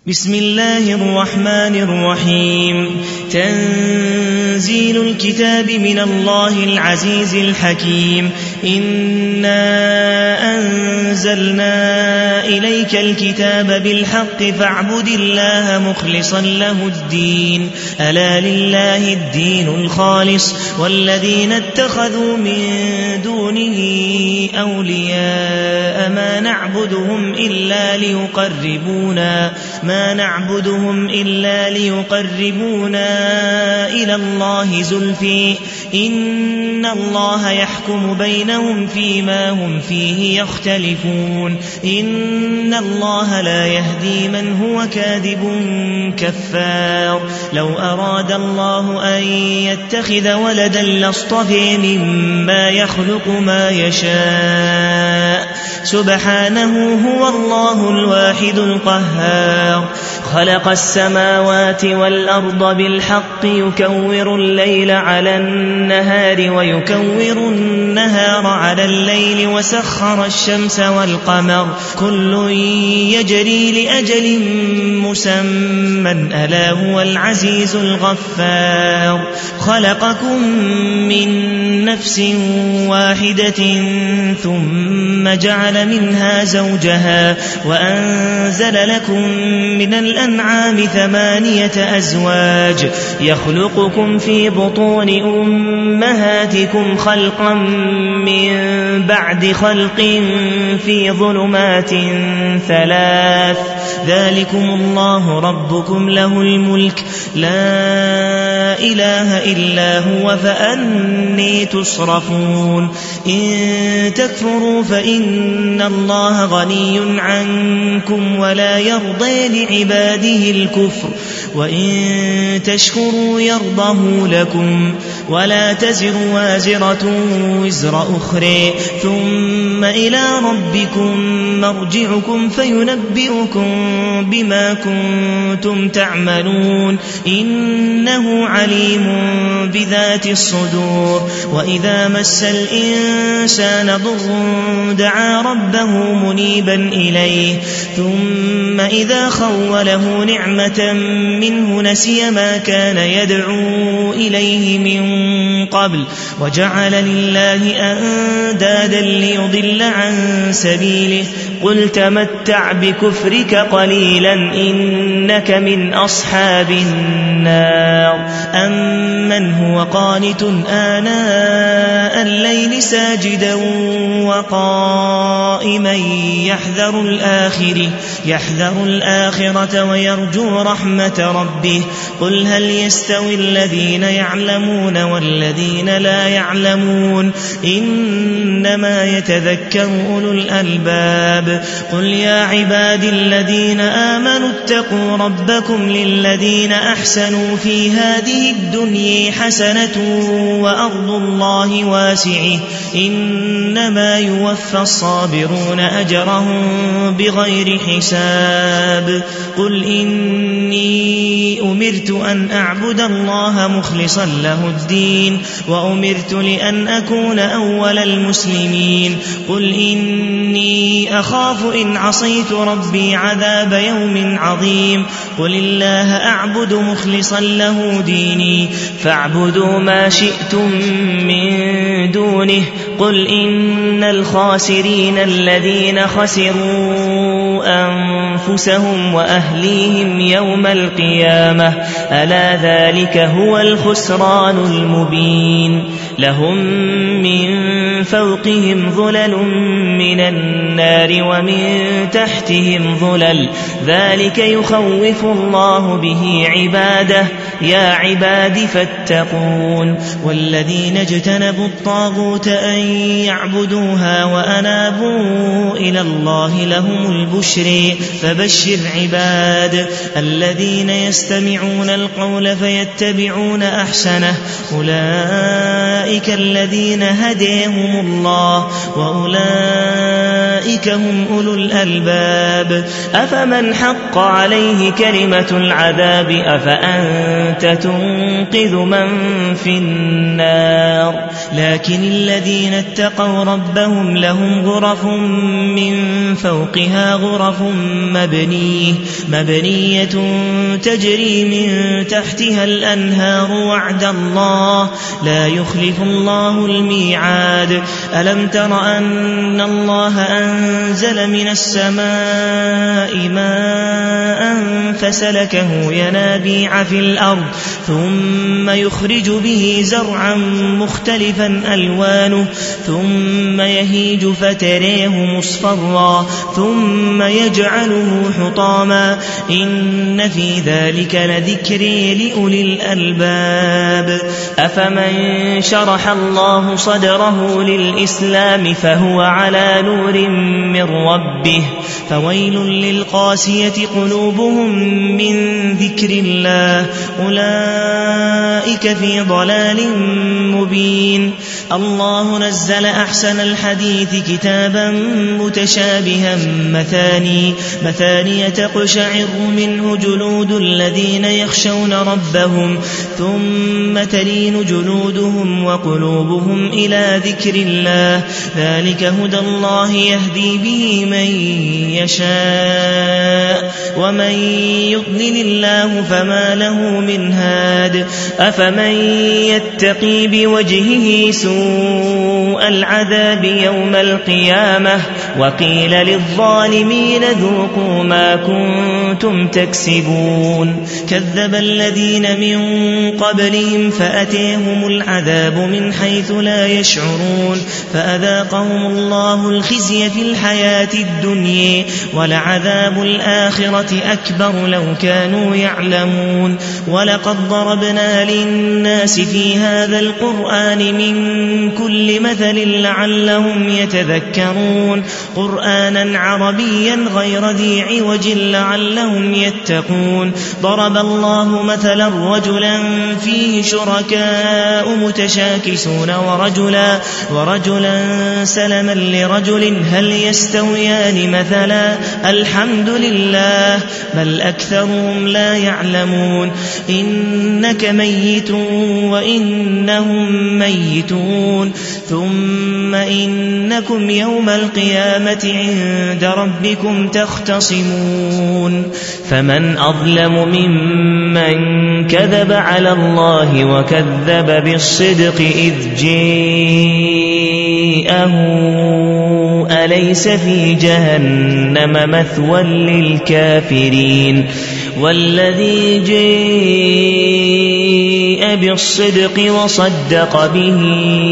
بسم الله الرحمن الرحيم تنزيل الكتاب من الله العزيز الحكيم إنا أنزلنا إليك الكتاب بالحق فاعبد الله مخلصا له الدين ألا لله الدين الخالص والذين اتخذوا من دونه أولياء ما نعبدهم إلا ليقربونا إلى الله زلفى إن الله يحكم بينهم فيما هم فيه يختلفون إن الله لا يهدي من هو كاذب كفار لو أراد الله أن يتخذ ولدا لاصطفى مما يخلق ما يشاء سبحانه هو الله الواحد القهار خلق السماوات والأرض بالحق يكور الليل على النهار ويكور النهار على الليل وسخر الشمس والقمر كل يجري لأجل مسمى ألا هو العزيز الغفار خلقكم من نفس واحدة ثم جعل منها زوجها وأنزل لكم من الأنعام 8 أزواج يخلقكم في بطون أمهاتكم خلقا من بعد خلق في ظلمات 3 ذلكم الله ربكم له الملك لا إله إلا هو فأني تصرفون إن تكفروا فإن الله غني عنكم ولا يرضي لعباده الكفر وإن تشكروا يرضه لكم ولا تزر وازرة وزر أخرى ثم إلى ربكم مرجعكم فينبئكم بما كنتم تعملون إنه عليم بذات الصدور وإذا مس الإنسان ضر دعا ربه منيبا إليه ثم إذا خوله نعمة منه نسي ما كان يدعو إليه من قبل وجعل لله أندادا ليضل عن سبيله قل تمتع بكفرك قليلا إنك من أصحاب النار أمن هو قانت آناء الليل ساجدا وقائما يحذر الآخرة ويرجو رحمة ربه قل هل يستوي الذين يعلمون والذين لا يعلمون إنما يتذكر أولو الألباب قل يا عباد الذين آمنوا اتقوا ربكم للذين أحسنوا في هذه الدنيا حسنة وأرض الله واسعة إنما يوفى الصابرون أجرهم بغير حساب قل إني أمرت أن أعبد الله مخلصا له الدين وأمرت لأن أكون أول المسلمين قل إني أخاف إن عصيت ربي عذاب يوم عظيم قل الله أعبد مخلصا له ديني فاعبدوا ما شئتم من دونه قل إن الخاسرين الذين خسروا أنفسهم وأهليهم يوم القيامة ألا ذلك هو الخسران المبين لهم من فوقهم ظلل من النار ومن تحتهم ظلل ذلك يخوف الله به عباده يا عباد فاتقون والذين اجتنبوا الطاغوت أن يعبدوها وأنابوا إلى الله لهم البشر فبشر عباد الذين يستمعون القول فيتبعون أحسنه أولئك الذين هديهم الله وأولئك هم أولو الألباب أفمن حق عليه كلمة العذاب أفأنت أنت تنقذ من في النار. لكن الذين اتقوا ربهم لهم غرف من فوقها غرف مبنية تجري من تحتها الأنهار وعد الله لا يخلف الله الميعاد. ألم تر أن الله أنزل من السماء ماء فسلكه ينابيع في الأرض ثم يخرج به زرعا مختلفا ألوانه ثم يهيج فتريه مصفرا ثم يجعله حطاما إن في ذلك لذكر لأولي الألباب. أفمن شرح الله صدره للإسلام فهو على نور من ربه فويل للقاسية قلوبهم من ذكر الله أولئك في ضلال مبين. الله نزل أحسن الحديث كتابا متشابها مثانية تقشعر منه جلود الذين يخشون ربهم ثم تلين جلودهم وقلوبهم إلى ذكر الله ذلك هدى الله يهدي به من يشاء ومن يضلل الله فما له من هاد. أفمن يتقي بوجهه سوء العذاب يوم القيامة وقيل للظالمين ذوقوا ما كنتم تكسبون. كذب الذين من قبلهم فأتيهم العذاب من حيث لا يشعرون فأذاقهم الله الخزي في الحياة الدنيا ولعذاب الآخرة أكبر لو كانوا يعلمون. ولقد ضربنا للناس في هذا القرآن من كل مثل لعلهم يتذكرون قرآنا عربيا غير ذي عوج لعلهم يتقون. ضرب الله مثلا رجلا فيه شركاء متشاكسون ورجلا سلما لرجل هل يستويان مثلا الحمد لله بل أكثرهم لا يعلمون. إنك ميت وإنهم ميتون ثم إنكم يوم القيامة عند ربكم تختصمون. فمن أظلم ممن كذب على الله وكذب بالصدق إذ جاءه أليس في جهنم مثوى للكافرين. والذي جاء بالصدق وصدق به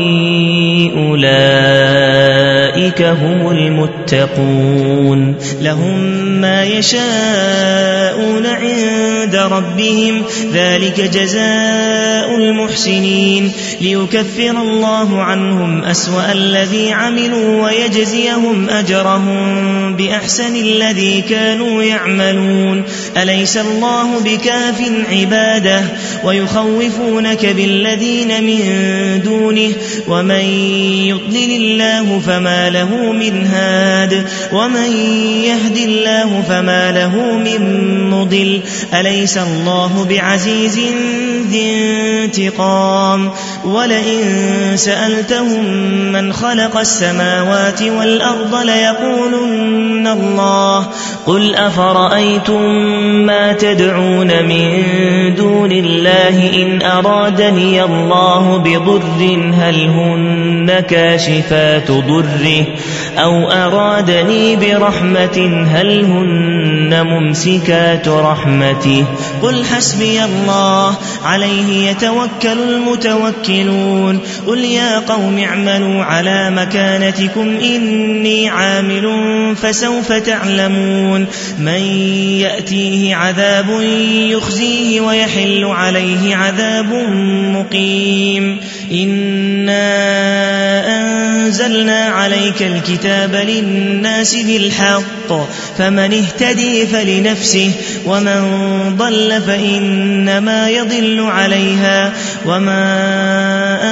أولئك هم المتقون. لهم ما يشاءون عند ربهم ذلك جزاء المحسنين ليكفر الله عنهم أسوأ الذي عملوا ويجزيهم أجرهم بأحسن الذي كانوا يعملون. أليس الله بكاف عباده ويخوفونك بالذين من دونه ومن يضلل الله فما له من هاد ومن يهد الله فما له من مضل. أليس الله بعزيز ذي انتقام. ولئن سألتهم من خلق السماوات والأرض ليقولن الله قل أفرأيتم ما تدعون من دون الله إن أرادني الله بضر هل هن كاشفات ضره أو أرادني برحمة هل هن ممسكات رحمته قل حسبي الله عليه يتوكل المتوكلون. قل يا قوم اعملوا على مكانتكم إني عامل فسوف تعلمون من يأتيه عذاب يخزيه ويحل عليه عذاب مقيم. إنا أنزلنا عليك الكتاب للناس بالحق فمن اهتدي فلنفسه ومن ضل فإنما يضل عليها وما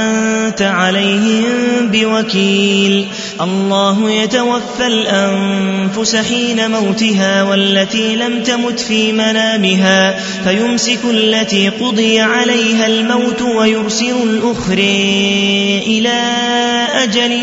أنت عليهم بوكيل الله يتوفى الأنفس حين موتها والتي لم تمت في منامها فيمسك التي قضي عليها الموت ويرسل الأخر إلى أجل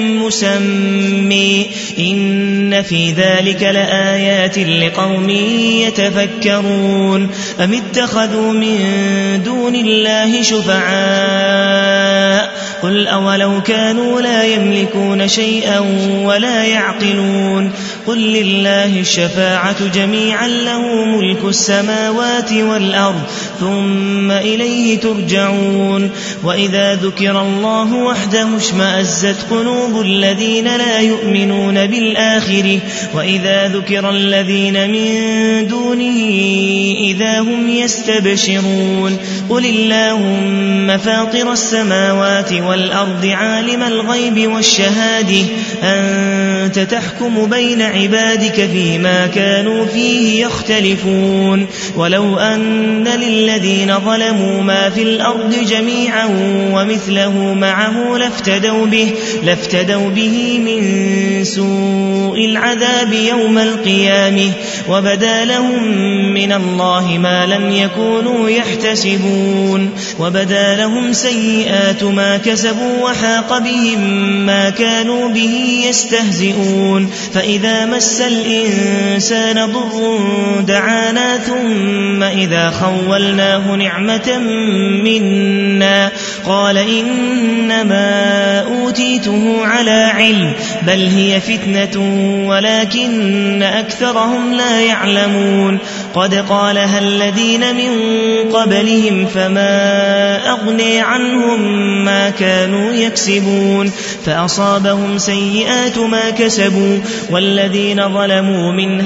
مسمى إن في ذلك لآيات لقوم يتفكرون أم اتخذوا من دون الله شفعاء قل أولو كانوا لا يملكون شيئا ولا يعقلون قل لله الشفاعة جميعا له ملك السماوات والأرض ثم إليه ترجعون وإذا ذكر الله وحده اشمأزت قلوب الذين لا يؤمنون بالآخرة وإذا ذكر الذين من دونه إذا هم يستبشرون قل اللهم فاطر السماوات والأرض عالم الغيب والشهادة أنت تحكم بين عبادك فيما كانوا فيه يختلفون ولو أن للذين ظلموا ما في الأرض جميعا ومثله معه لافتدوا به من سوء العذاب يوم القيامة وبدا لهم من الله ما لم يكونوا يحتسبون وبدا لهم سيئات ما كسبوا وحاق بهم ما كانوا به يستهزئون فإذا مس الإنسان ضر دعانا ثم إذا خولناه نعمة منا قال إنما أوتيته على علم بل هي فتنة ولكن أكثرهم لا يعلمون قد قالها الذين من قبلهم فما أغني عنهم ما كانوا يكسبون فأصابهم سيئات ما كسبوا والذين ظلموا من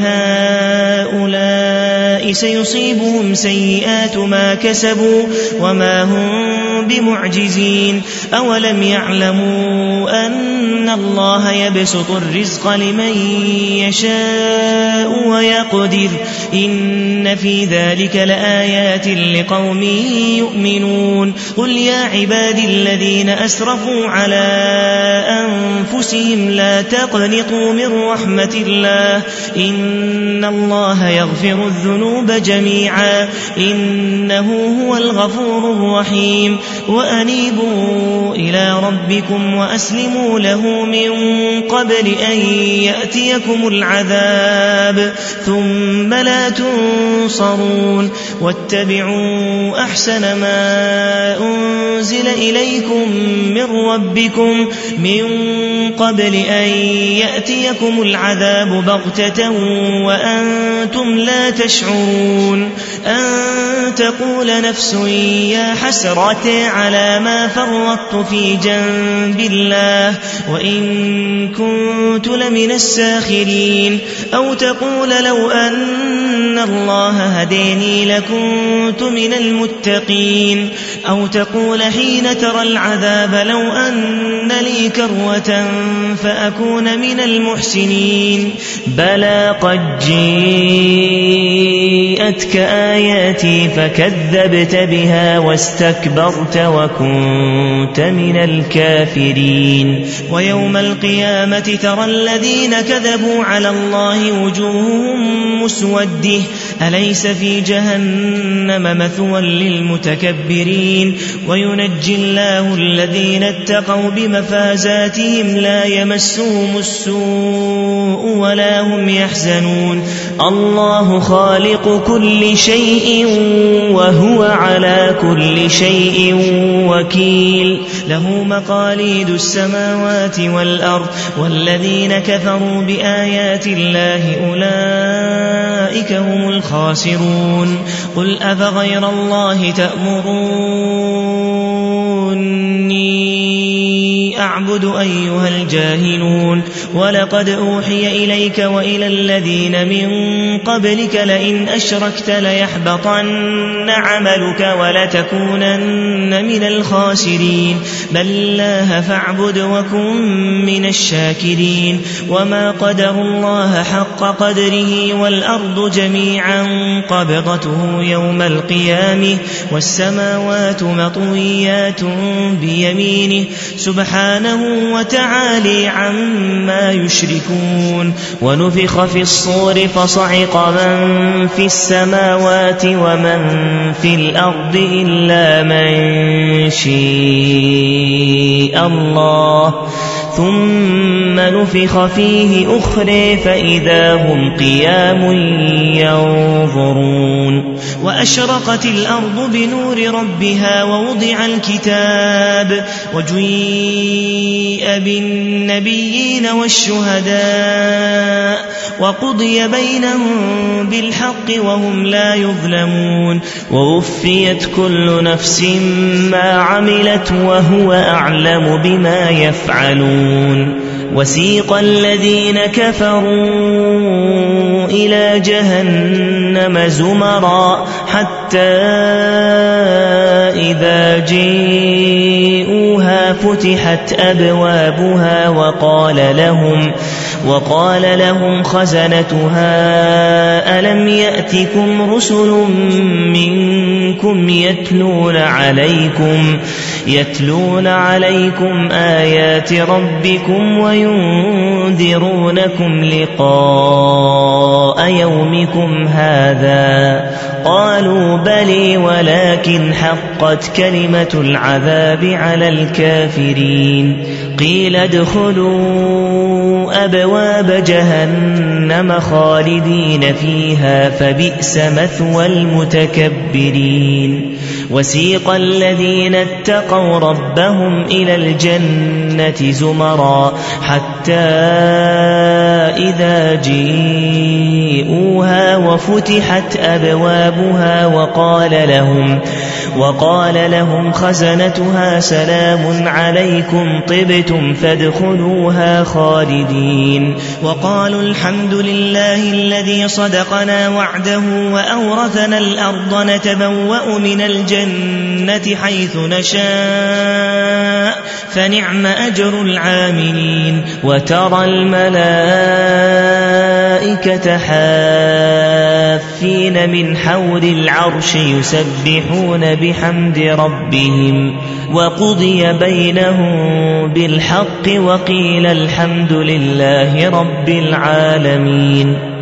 هؤلاء سيصيبهم سيئات ما كسبوا وما هم بمعجزين أولم يعلموا أن الله يبسط الرزق لمن يشاء ويقدر إن في ذلك لآيات لقوم يؤمنون قل يا عبادي الذين أسرفوا على أنفسهم لا تقنطوا من رحمة الله إن الله يغفر الذنوب جميعا إنه هو الغفور الرحيم وأنيبوا إلى ربكم وأسلموا له من قبل أن يأتيكم العذاب ثم لا تنصرون واتبعوا أحسن ما أنزل إليكم من ربكم من قبل أن يأتيكم العذاب بغتة وأنتم لا تشعرون أن تقول نفس يا حسرة على ما فرطت في جنب الله وإن كنت لمن الساخرين أو تقول لو أن الله هديني لكنت من المتقين أو تقول حين ترى العذاب لو أن لي كروة فأكون من المحسنين بلى قد جاءتك آياتي فكذبت بها واستكبرت وكنت من الكافرين ويوم القيامة ترى الذين كذبوا على الله وجوههم مسودة أليس في جهنم مثوى للمتكبرين وينجي الله الذين اتقوا بمفازاتهم لا يمسهم السوء ولا هم يحزنون الله خالق كل شيء وهو على كل شيء وكيل له مقاليد السماوات والأرض والذين كفروا بآيات الله أولئك هم الخاسرون قل أفغير الله تأمروني أعبد أيها الجاهلون ولقد أوحي إليك وإلى الذين من قبلك لئن أشركت ليحبطن عملك ولتكونن من الخاسرين بل الله فاعبد وكن من الشاكرين وما قدر الله حق قدره والأرض جميعا قبضته يوم القيامة والسماوات مطويات بيمينه سبحانه وتعالى عما يشركون ونفخ في الصور فصعق من في السماوات ومن في الأرض إلا من شاء الله ثم نفخ فيه أخرى فإذا هم قيام ينظرون وأشرقت الأرض بنور ربها ووضع الكتاب وجيء بالنبيين والشهداء وقضي بينهم بالحق وهم لا يظلمون ووفيت كل نفس ما عملت وهو أعلم بما يفعلون وسيق الذين كفروا إلى جهنم زمرا حتى إذا جاءوها فتحت أبوابها وقال لهم خزنتها ألم يأتكم رسل منكم يتلون عليكم آيات ربكم وينذرونكم لقاء يومكم هذا قالوا بلي ولكن حقت كلمة العذاب على الكافرين قيل ادخلوا أبواب جهنم خالدين فيها فبئس مثوى المتكبرين وسيق الذين اتقوا ربهم إلى الجنة زمرا حتى إذا جاءوها وفتحت أبوابها وقال لهم خزنتها سلام عليكم طبتم فادخلوها خالدين وقالوا الحمد لله الذي صدقنا وعده وأورثنا الأرض نتبوأ من الجنة حيث نشاء فنعم أجر العاملين وترى الملائكة حافين من حول العرش يسبحون بحمد ربهم وقضي بينهم بالحق وقيل الحمد لله رب العالمين